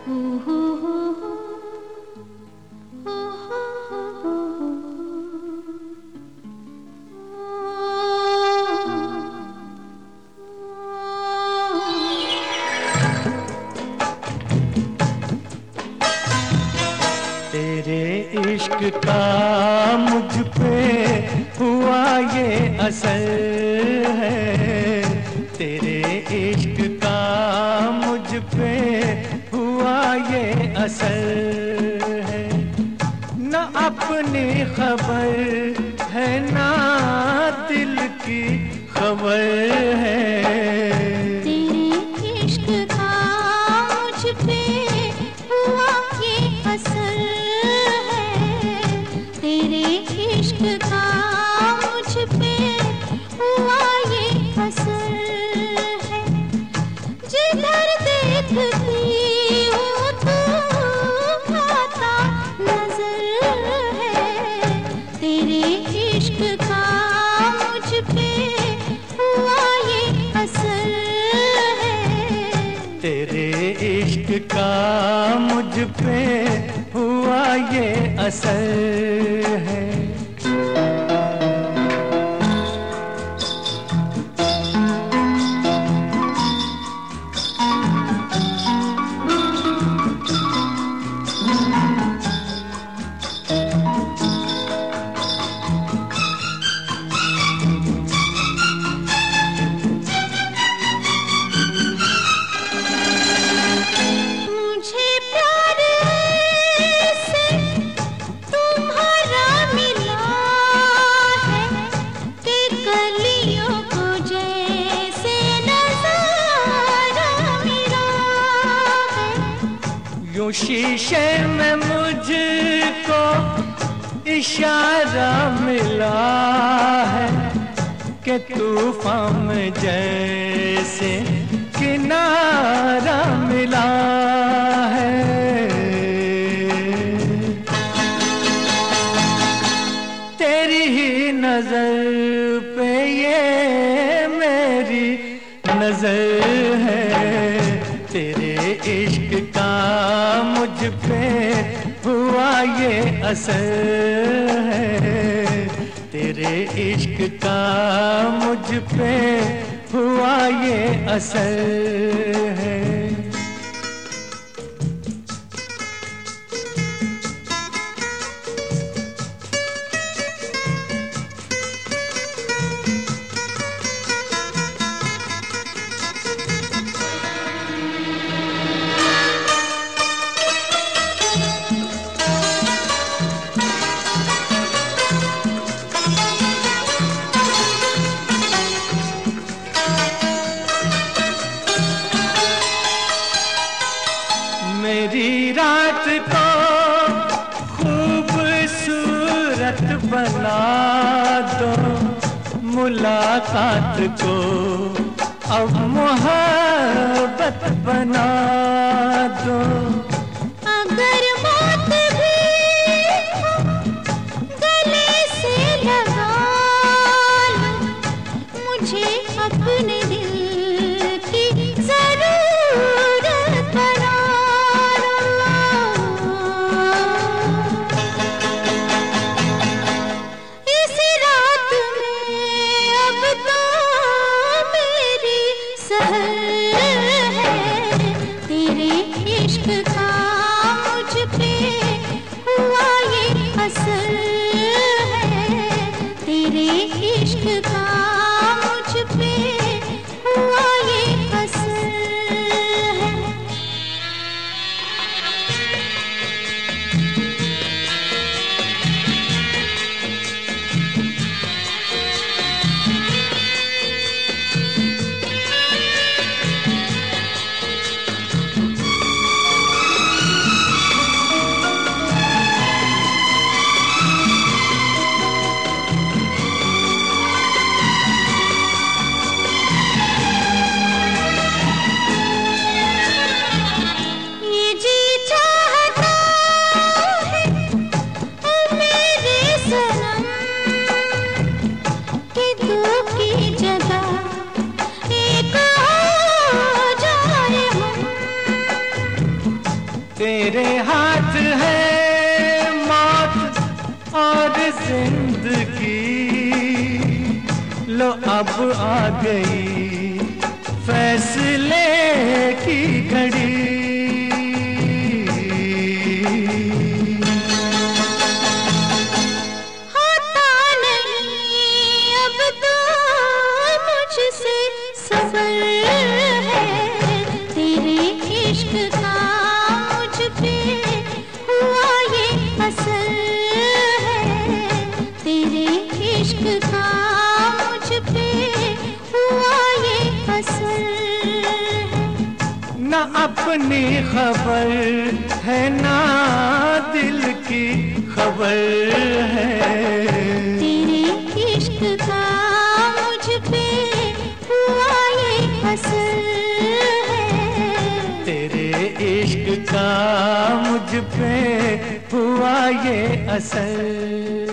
तेरे इश्क का मुझ पे हुआ ये असर है, तेरे इश्क का मुझ पे हुआ ये असर है। न अपनी खबर है ना दिल की खबर है। तेरे इश्क का मुझ पे हुआ ये असर है, तेरे इश्क का मुझ पे हुआ ये असर है। जिधर देखती हूँ तू आता नजर है, तेरे इश्क का मुझ पे हुआ ये असर है। तेरे इश्क का मुझ पे हुआ ये असर है। यूं शीशे में मुझको इशारा मिला है कि तूफान में जैसे किनारा मिला है। तेरी ही नजर पे ये मेरी नजर है, तेरे इश्क का मुझ पे हुआ ये असर है। तेरे इश्क का मुझ पे हुआ ये असर है। मेरी रात को खूबसूरत बना दो, मुलाकात को अब मोहब्बत बना दो। अगर मौत भी गले से लगा लो, मुझे अपने दिल की जरूरत बना सहर है। तेरे इश्क तेरे हाथ है मौत और जिंदगी, लो अब आ गई फैसले की घड़ी। होता नहीं अब तो मुझसे सबर है, तेरे इश्क का मुझ पे हुआ ये असर है, तेरे इश्क का मुझ पे हुआ ये असर है। ना अपनी खबर है ना दिल की खबर है, तेरे इश्क का मुझ पे हुआ ये असर है, तेरे इश्क का मुझ पे हुआ ये असर।